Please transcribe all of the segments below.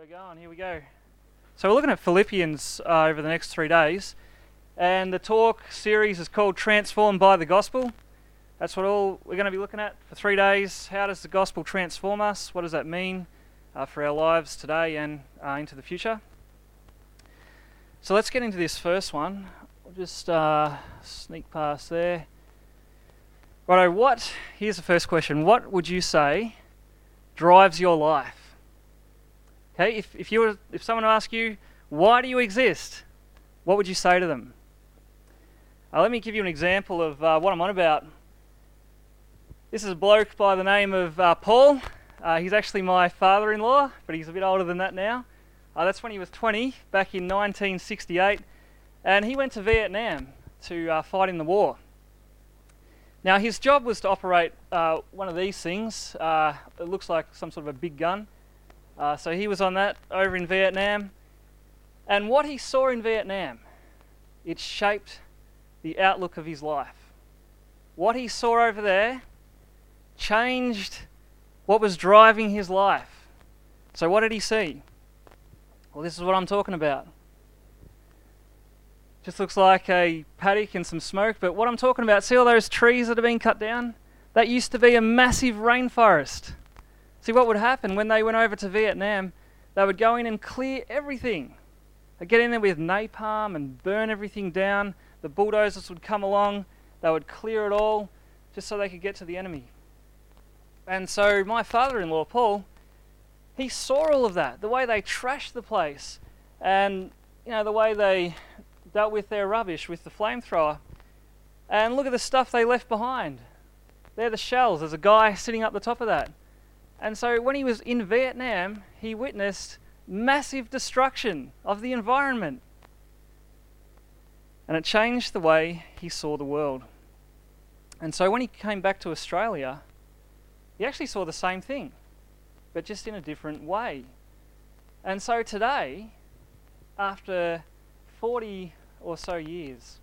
we're going. Here we go. So we're looking at Philippians over the next 3 days, and the talk series is called Transformed by the Gospel. That's what all we're going to be looking at for 3 days. How does the gospel transform us? What does that mean for our lives today and into the future? So let's get into this first one. We'll just sneak past there. Righto, here's the first question. What would you say drives your life? Okay, if someone asked you, why do you exist? What would you say to them? Let me give you an example of what I'm on about. This is a bloke by the name of Paul. He's actually my father-in-law, but he's a bit older than that now. That's when he was 20, back in 1968, and he went to Vietnam to fight in the war. Now, his job was to operate one of these things. It looks like some sort of a big gun. So he was on that over in Vietnam. And what he saw in Vietnam, it shaped the outlook of his life. What he saw over there changed what was driving his life. So what did he see? Well, this is what I'm talking about. Just looks like a paddock and some smoke, but what I'm talking about, see all those trees that have been cut down? That used to be a massive rainforest. See, what would happen when they went over to Vietnam, they would go in and clear everything. They'd get in there with napalm and burn everything down. The bulldozers would come along, they would clear it all just so they could get to the enemy. And so my father-in-law, Paul, he saw all of that, the way they trashed the place and the way they dealt with their rubbish with the flamethrower. And look at the stuff they left behind. They're the shells. There's a guy sitting up the top of that. And so when he was in Vietnam, he witnessed massive destruction of the environment. And it changed the way he saw the world. And so when he came back to Australia, he actually saw the same thing, but just in a different way. And so today, after 40 or so years,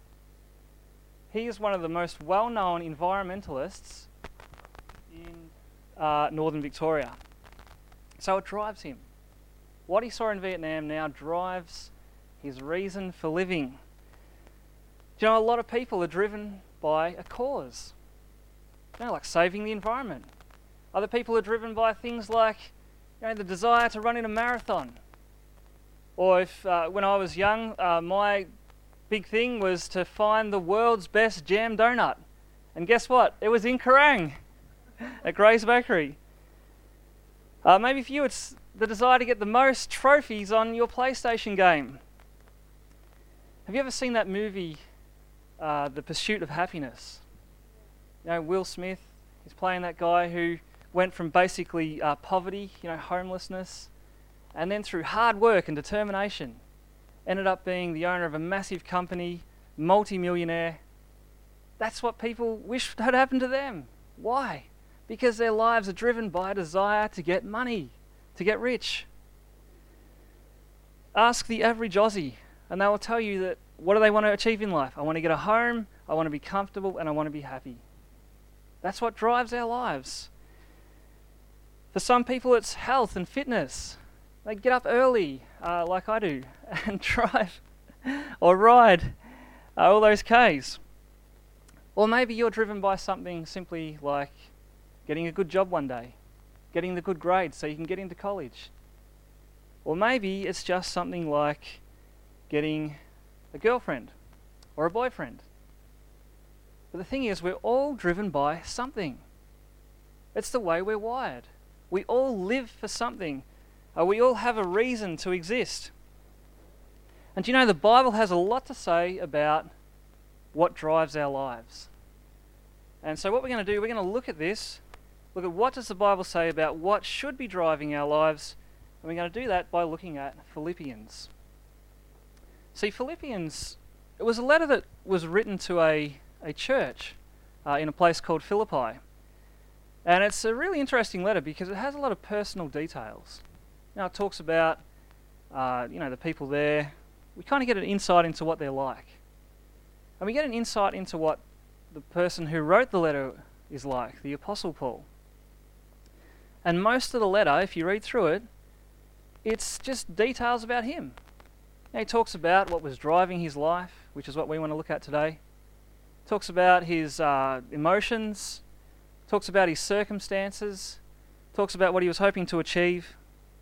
he is one of the most well-known environmentalists in Northern Victoria. So it drives him. What he saw in Vietnam now drives his reason for living. Do you know, a lot of people are driven by a cause. Like saving the environment. Other people are driven by things like the desire to run in a marathon. Or if when I was young, my big thing was to find the world's best jam donut. And guess what? It was in Kerrang! At Gray's Bakery. Maybe for you it's the desire to get the most trophies on your PlayStation game. Have you ever seen that movie, The Pursuit of Happiness? Will Smith, he's playing that guy who went from basically poverty, homelessness, and then through hard work and determination, ended up being the owner of a massive company, multi-millionaire. That's what people wish had happened to them. Why? Because their lives are driven by a desire to get money, to get rich. Ask the average Aussie, and they will tell you that what do they want to achieve in life? I want to get a home, I want to be comfortable, and I want to be happy. That's what drives our lives. For some people, it's health and fitness. They get up early, like I do, and drive or ride all those Ks. Or maybe you're driven by something simply like getting a good job one day, getting the good grades so you can get into college. Or maybe it's just something like getting a girlfriend or a boyfriend. But the thing is, we're all driven by something. It's the way we're wired. We all live for something. We all have a reason to exist. And the Bible has a lot to say about what drives our lives. And so what we're going to do, we're going to look at this, look at what does the Bible say about what should be driving our lives, and we're going to do that by looking at Philippians. See, Philippians, it was a letter that was written to a church in a place called Philippi. And it's a really interesting letter because it has a lot of personal details. It talks about, the people there. We kind of get an insight into what they're like. And we get an insight into what the person who wrote the letter is like, the Apostle Paul. And most of the letter, if you read through it, it's just details about him. He talks about what was driving his life, which is what we want to look at today. Talks about his emotions, talks about his circumstances, talks about what he was hoping to achieve.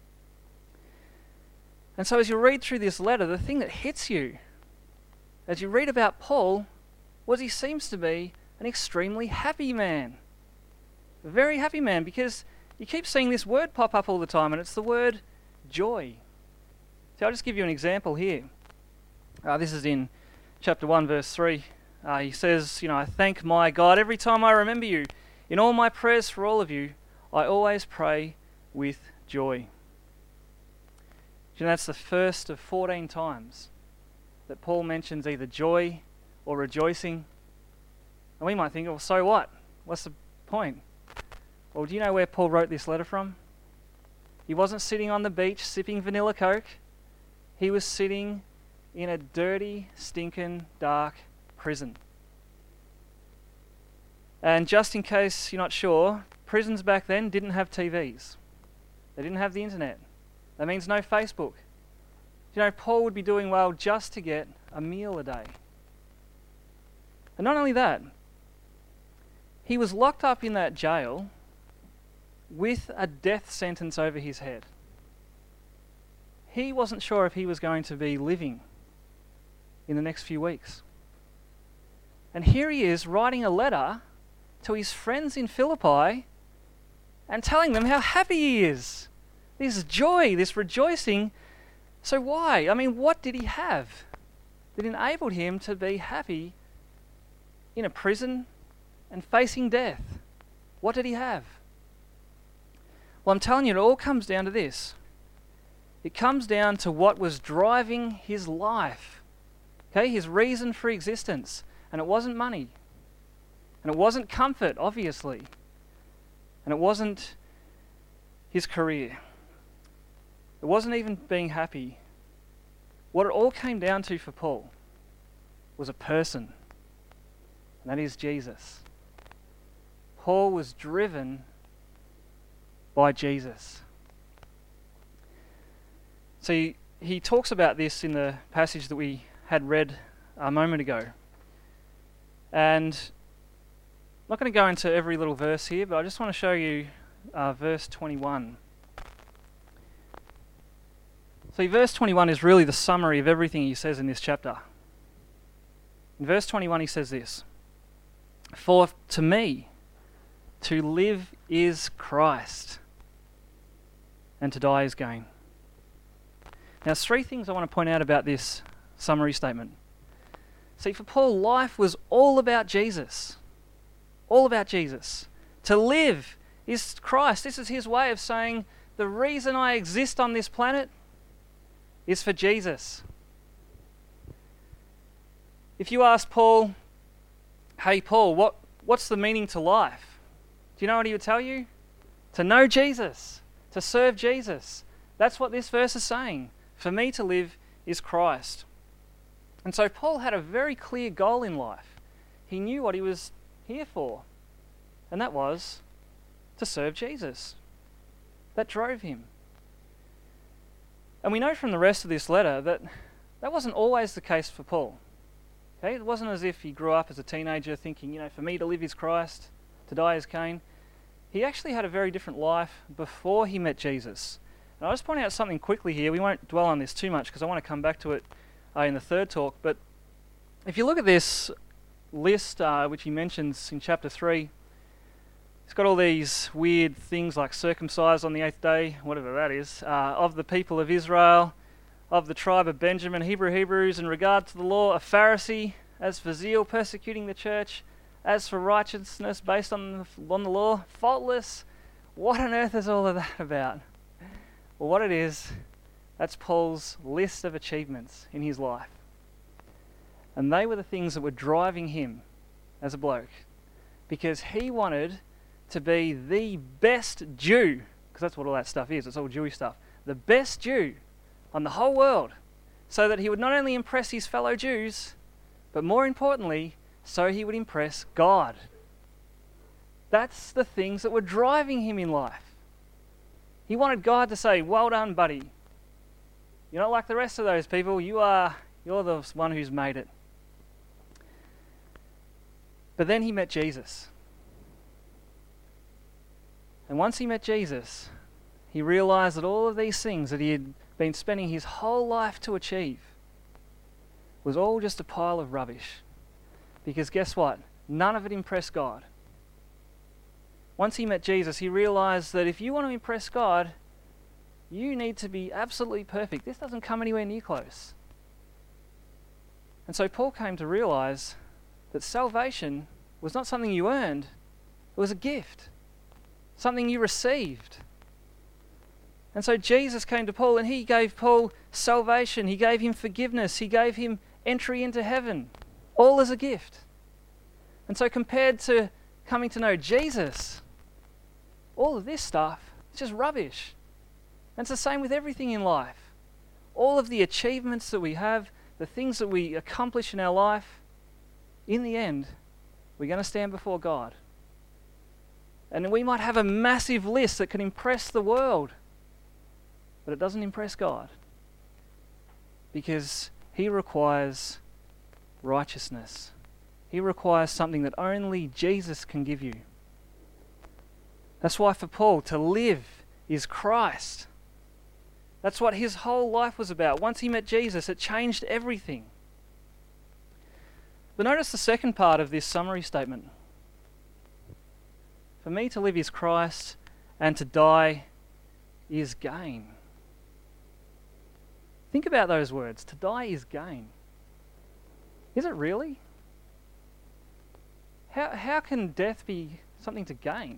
And so as you read through this letter, the thing that hits you as you read about Paul was he seems to be an extremely happy man. A very happy man, because you keep seeing this word pop up all the time, and it's the word joy. So I'll just give you an example here. This is in chapter 1, verse 3. He says, I thank my God every time I remember you. In all my prayers for all of you, I always pray with joy. That's the first of 14 times that Paul mentions either joy or rejoicing. And we might think, well, so what? What's the point? Well, do you know where Paul wrote this letter from? He wasn't sitting on the beach sipping vanilla Coke. He was sitting in a dirty, stinking, dark prison. And just in case you're not sure, prisons back then didn't have TVs. They didn't have the internet. That means no Facebook. Paul would be doing well just to get a meal a day. And not only that, he was locked up in that jail with a death sentence over his head. He wasn't sure if he was going to be living in the next few weeks. And here he is writing a letter to his friends in Philippi and telling them how happy he is. This joy, this rejoicing. So why? What did he have that enabled him to be happy in a prison and facing death? What did he have? Well, I'm telling you, it all comes down to this. It comes down to what was driving his life. Okay, his reason for existence. And it wasn't money. And it wasn't comfort, obviously. And it wasn't his career. It wasn't even being happy. What it all came down to for Paul was a person, and that is Jesus. Paul was driven by Jesus. So he talks about this in the passage that we had read a moment ago. And I'm not going to go into every little verse here, but I just want to show you verse 21. See, verse 21 is really the summary of everything he says in this chapter. In verse 21 he says this: "For to me, to live is Christ, and to die is gain." Now, there's three things I want to point out about this summary statement. See, for Paul, life was all about Jesus. All about Jesus. To live is Christ. This is his way of saying, the reason I exist on this planet is for Jesus. If you ask Paul, hey Paul, what's the meaning to life? Do you know what he would tell you? To know Jesus, to serve Jesus. That's what this verse is saying. For me to live is Christ. And so Paul had a very clear goal in life. He knew what he was here for, and that was to serve Jesus. That drove him. And we know from the rest of this letter that that wasn't always the case for Paul. Okay? It wasn't as if he grew up as a teenager thinking, for me to live is Christ, to die is Cain. He actually had a very different life before he met Jesus. And I'll just point out something quickly here. We won't dwell on this too much because I want to come back to it in the third talk. But if you look at this list, which he mentions in chapter 3, it's got all these weird things like circumcised on the 8th day, whatever that is, of the people of Israel, of the tribe of Benjamin, Hebrews, in regard to the law, a Pharisee, as for zeal, persecuting the church, as for righteousness based on the law, faultless. What on earth is all of that about? Well, what it is, that's Paul's list of achievements in his life. And they were the things that were driving him as a bloke, because he wanted to be the best Jew, because that's what all that stuff is, it's all Jewish stuff, the best Jew on the whole world, so that he would not only impress his fellow Jews, but more importantly, so he would impress God. That's the things that were driving him in life. He wanted God to say, well done, buddy. You're not like the rest of those people. You're the one who's made it. But then he met Jesus. And once he met Jesus, he realized that all of these things that he had been spending his whole life to achieve was all just a pile of rubbish. Because guess what? None of it impressed God. Once he met Jesus, he realized that if you want to impress God, you need to be absolutely perfect. This doesn't come anywhere near close. And so Paul came to realize that salvation was not something you earned, it was a gift, something you received. And so Jesus came to Paul and he gave Paul salvation, he gave him forgiveness, he gave him entry into heaven, all as a gift. And so compared to coming to know Jesus, all of this stuff is just rubbish. And it's the same with everything in life. All of the achievements that we have, the things that we accomplish in our life, in the end, we're going to stand before God. And we might have a massive list that can impress the world, but it doesn't impress God. Because he requires righteousness. He requires something that only Jesus can give you. That's why for Paul, to live is Christ. That's what his whole life was about. Once he met Jesus, it changed everything. But notice the second part of this summary statement. For me to live is Christ, and to die is gain. Think about those words. To die is gain. Is it really? How can death be something to gain?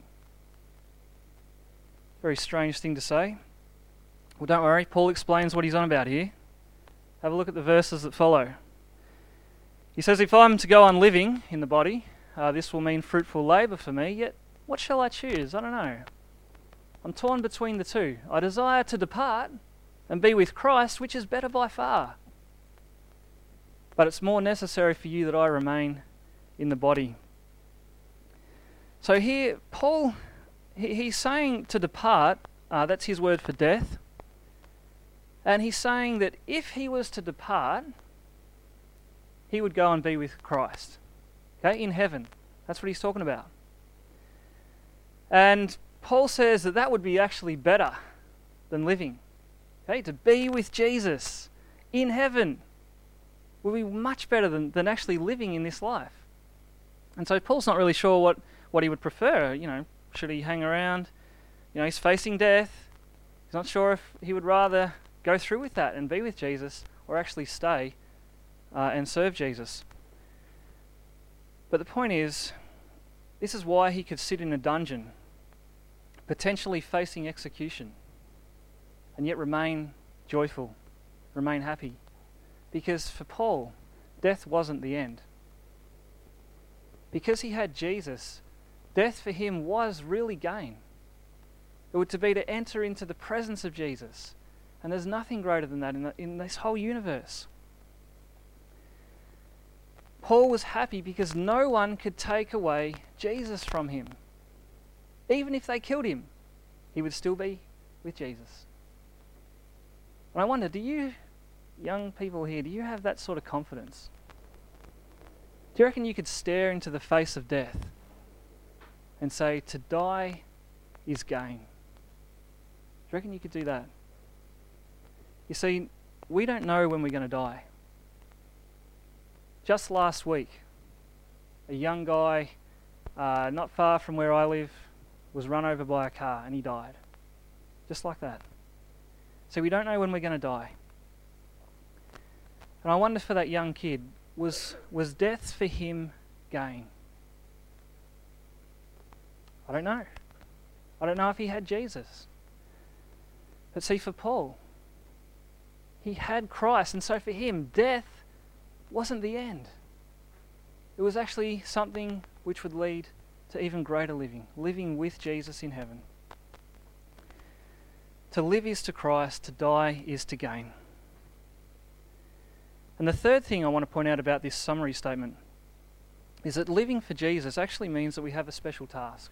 Very strange thing to say. Well, don't worry. Paul explains what he's on about here. Have a look at the verses that follow. He says, if I'm to go on living in the body, this will mean fruitful labour for me, yet what shall I choose? I don't know. I'm torn between the two. I desire to depart and be with Christ, which is better by far. But it's more necessary for you that I remain in the body. So here, Paul, he's saying to depart, that's his word for death. And he's saying that if he was to depart, he would go and be with Christ. Okay, in heaven. That's what he's talking about. And Paul says that that would be actually better than living. Okay, to be with Jesus in heaven would be much better than actually living in this life. And so Paul's not really sure what he would prefer. Should he hang around? He's facing death. He's not sure if he would rather go through with that and be with Jesus or actually stay and serve Jesus. But the point is, this is why he could sit in a dungeon, potentially facing execution, and yet remain joyful, remain happy. Because for Paul, death wasn't the end. Because he had Jesus, death for him was really gain. It would be to enter into the presence of Jesus. And there's nothing greater than that in this whole universe. Paul was happy because no one could take away Jesus from him. Even if they killed him, he would still be with Jesus. And I wonder, do you, young people here, do you have that sort of confidence? Do you reckon you could stare into the face of death and say, to die is gain? Do you reckon you could do that? You see, we don't know when we're going to die. Just last week, a young guy not far from where I live was run over by a car and he died. Just like that. So we don't know when we're going to die. And I wonder for that young kid, was death for him gain? I don't know. I don't know if he had Jesus. But see, for Paul, he had Christ, and so for him, death wasn't the end. It was actually something which would lead to even greater living with Jesus in heaven. To live is to Christ, to die is to gain. And the third thing I want to point out about this summary statement is that living for Jesus actually means that we have a special task.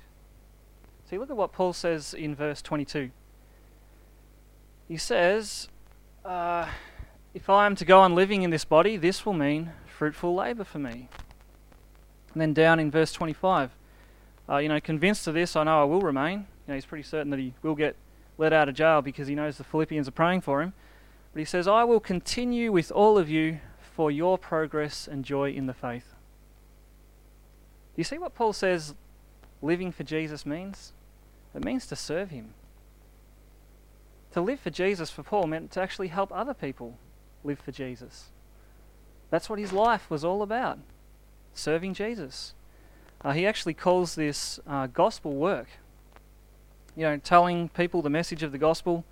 See, look at what Paul says in verse 22. He says, if I am to go on living in this body, this will mean fruitful labour for me. And then down in verse 25, convinced of this, I know I will remain. He's pretty certain that he will get let out of jail because he knows the Philippians are praying for him. But he says, I will continue with all of you for your progress and joy in the faith. Do you see what Paul says living for Jesus means? It means to serve him. To live for Jesus for Paul meant to actually help other people live for Jesus. That's what his life was all about, serving Jesus. He actually calls this gospel work. Telling people the message of the gospel.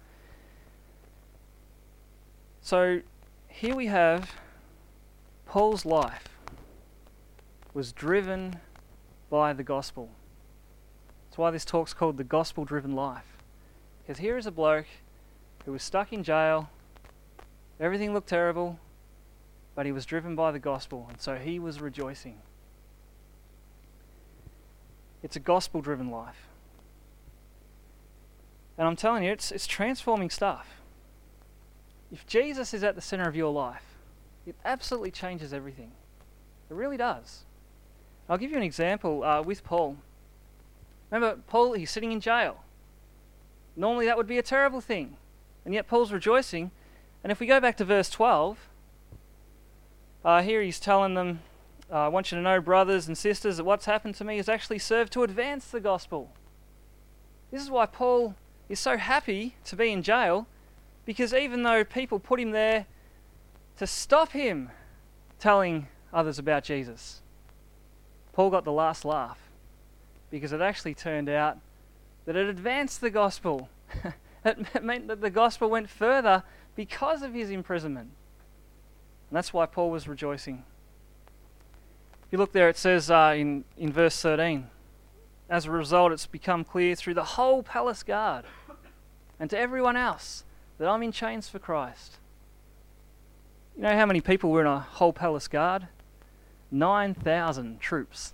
So here we have Paul's life was driven by the gospel. That's why this talk's called the gospel-driven life. Because here is a bloke who was stuck in jail, everything looked terrible, but he was driven by the gospel, and so he was rejoicing. It's a gospel-driven life. And I'm telling you, it's transforming stuff. If Jesus is at the center of your life, it absolutely changes everything. It really does. I'll give you an example with Paul. Remember, Paul, he's sitting in jail. Normally that would be a terrible thing. And yet Paul's rejoicing. And if we go back to verse 12, here he's telling them, I want you to know, brothers and sisters, that what's happened to me has actually served to advance the gospel. This is why Paul is so happy to be in jail, because even though people put him there to stop him telling others about Jesus, Paul got the last laugh, because it actually turned out that it advanced the gospel. It meant that the gospel went further because of his imprisonment. And that's why Paul was rejoicing. If you look there, it says in verse 13, as a result, it's become clear through the whole palace guard and to everyone else that I'm in chains for Christ. You know how many people were in a whole palace guard? 9,000 troops.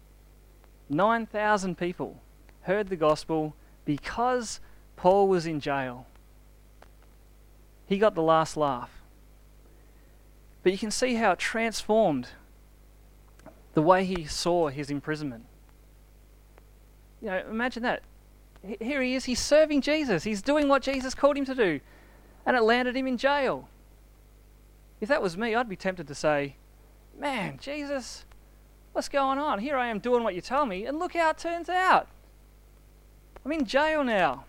9,000 people heard the gospel because Paul was in jail. He got the last laugh. But you can see how it transformed the way he saw his imprisonment. Imagine that. Here he is, he's serving Jesus. He's doing what Jesus called him to do. And it landed him in jail. If that was me, I'd be tempted to say, man, Jesus, what's going on? Here I am doing what you tell me, and look how it turns out. I'm in jail now.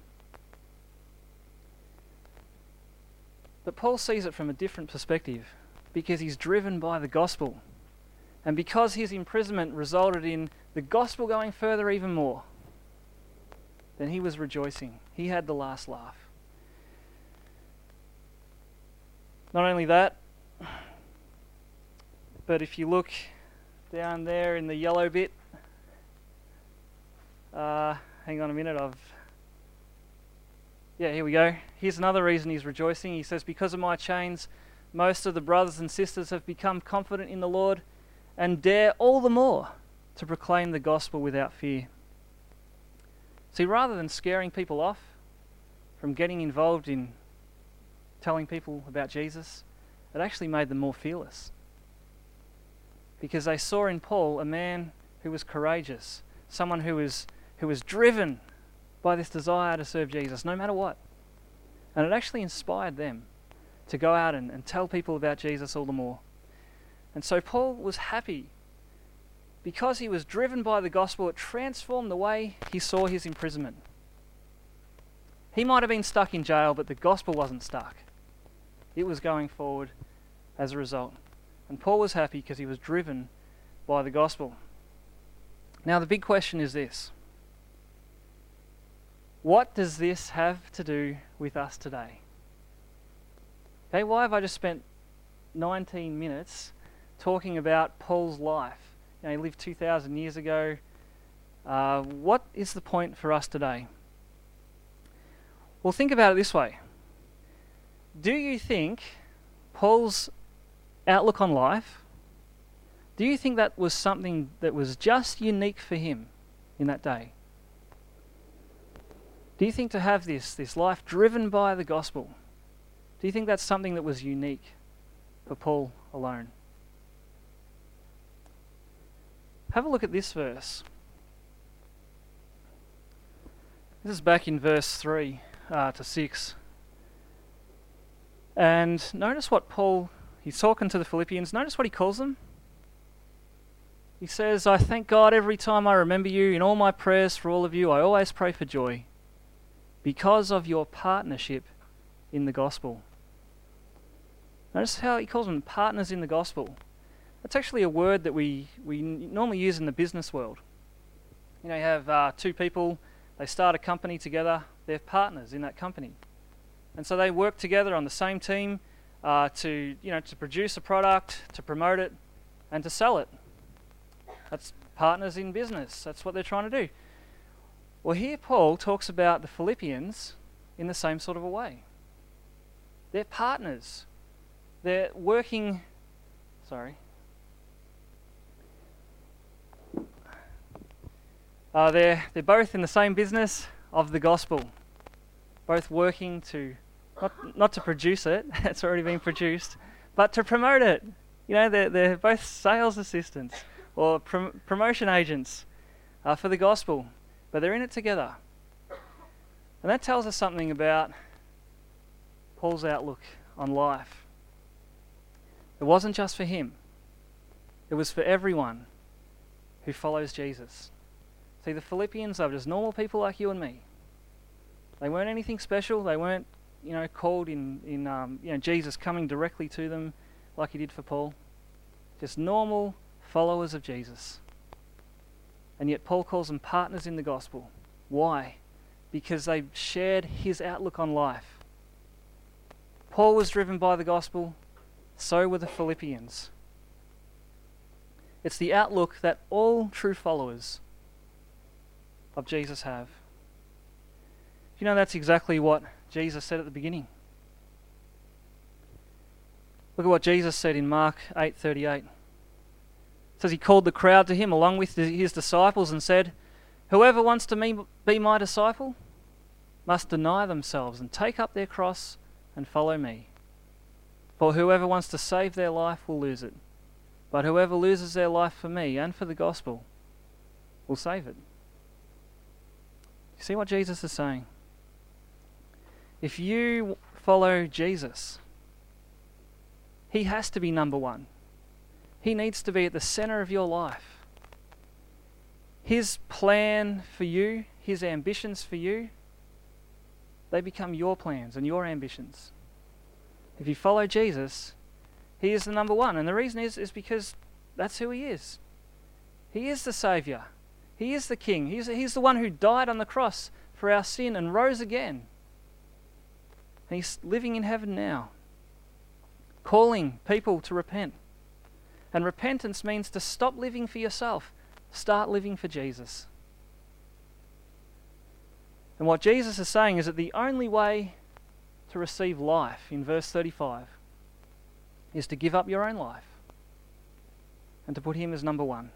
But Paul sees it from a different perspective, because he's driven by the gospel. And because his imprisonment resulted in the gospel going further even more, then he was rejoicing. He had the last laugh. Not only that, but if you look down there in the yellow bit, hang on a minute, here we go. Here's another reason he's rejoicing. He says, because of my chains, most of the brothers and sisters have become confident in the Lord and dare all the more to proclaim the gospel without fear. See, rather than scaring people off from getting involved in telling people about Jesus, it actually made them more fearless. Because they saw in Paul a man who was courageous, someone who was driven by this desire to serve Jesus, no matter what. And it actually inspired them to go out and tell people about Jesus all the more. And so Paul was happy. Because he was driven by the gospel, it transformed the way he saw his imprisonment. He might have been stuck in jail, but the gospel wasn't stuck. It was going forward as a result. And Paul was happy because he was driven by the gospel. Now the big question is this. What does this have to do with us today? Okay, why have I just spent 19 minutes talking about Paul's life? He lived 2,000 years ago. What is the point for us today? Well, think about it this way. Do you think Paul's outlook on life, do you think that was something that was just unique for him in that day? Do you think to have this life driven by the gospel, Do you think that's something that was unique for Paul alone? Have a look at this verse. This is back in verse 3 to 6. And notice what Paul, he's talking to the Philippians, notice what he calls them. He says, I thank God every time I remember you. In all my prayers for all of you, I always pray for joy because of your partnership in the gospel. Notice how he calls them partners in the gospel. That's actually a word that we normally use in the business world. You know, you have two people, they start a company together, they're partners in that company. And so they work together on the same team to produce a product, to promote it, and to sell it. That's partners in business. That's what they're trying to do. Well, here Paul talks about the Philippians in the same sort of a way. They're partners. They're working... They're both in the same business of the gospel. Both working to... Not to produce it, it's already been produced, but to promote it. You know, they're both sales assistants or promotion agents for the gospel, but they're in it together. And that tells us something about Paul's outlook on life. It wasn't just for him. It was for everyone who follows Jesus. See, the Philippians are just normal people like you and me. They weren't anything special. They weren't, called in Jesus coming directly to them like he did for Paul. Just normal followers of Jesus. And yet Paul calls them partners in the gospel. Why? Because they shared his outlook on life. Paul was driven by the gospel, so were the Philippians. It's the outlook that all true followers of Jesus have. You know, that's exactly what Jesus said at the beginning. Look at what Jesus said in Mark 8:38. It says he called the crowd to him along with his disciples and said, whoever wants to be my disciple must deny themselves and take up their cross and follow me. For whoever wants to save their life will lose it. But whoever loses their life for me and for the gospel will save it. You see what Jesus is saying? If you follow Jesus, he has to be number one. He needs to be at the center of your life. His plan for you, his ambitions for you, they become your plans and your ambitions. If you follow Jesus, he is the number one. And the reason is because that's who he is. He is the Saviour. He is the King. He's the one who died on the cross for our sin and rose again. And he's living in heaven now, calling people to repent. And repentance means to stop living for yourself, start living for Jesus. And what Jesus is saying is that the only way to receive life, in verse 35, is to give up your own life and to put him as number one.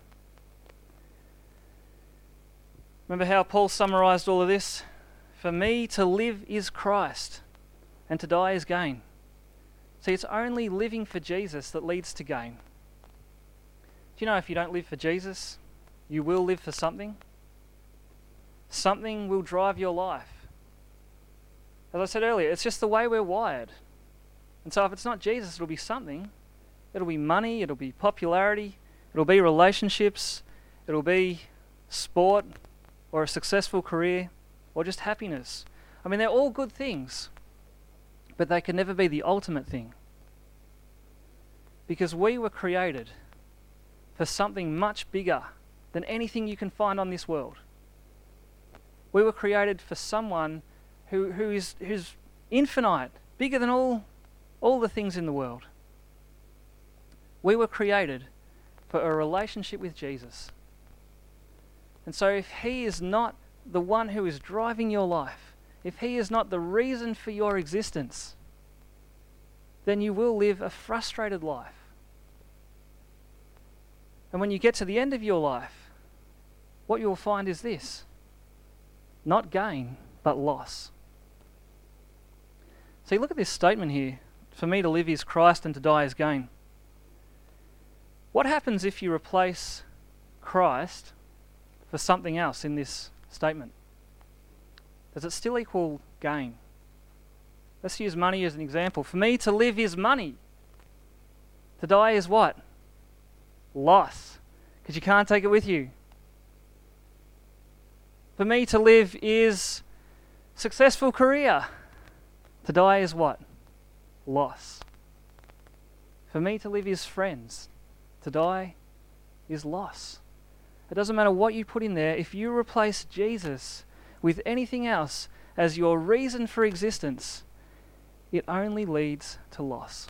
Remember how Paul summarized all of this? For me to live is Christ, and to die is gain. See, it's only living for Jesus that leads to gain. Do you know if you don't live for Jesus, you will live for something? Something will drive your life. As I said earlier, it's just the way we're wired. And so if it's not Jesus, it'll be something. It'll be money, it'll be popularity, it'll be relationships, it'll be sport, or a successful career, or just happiness. I mean, they're all good things, but they can never be the ultimate thing. Because we were created for something much bigger than anything you can find on this world. We were created for someone who's infinite, bigger than all the things in the world. We were created for a relationship with Jesus. And so if he is not the one who is driving your life, if he is not the reason for your existence, then you will live a frustrated life. And when you get to the end of your life, what you will find is this: not gain, but loss. See, look at this statement here. For me to live is Christ and to die is gain. What happens if you replace Christ for something else in this statement? Does it still equal gain? Let's use money as an example. For me to live is money. To die is what? Loss. Because you can't take it with you. For me to live is successful career. To die is what? Loss. For me to live is friends. To die is loss. It doesn't matter what you put in there. If you replace Jesus with anything else as your reason for existence, it only leads to loss.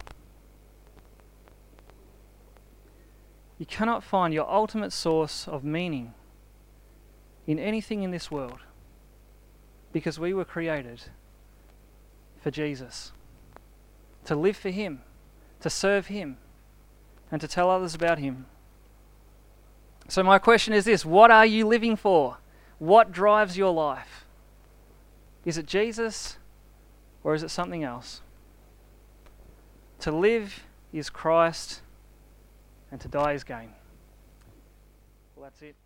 You cannot find your ultimate source of meaning in anything in this world, because we were created for Jesus, to live for Him, to serve Him, and to tell others about Him. So my question is this: what are you living for? What drives your life? Is it Jesus or is it something else? To live is Christ and to die is gain. Well, that's it.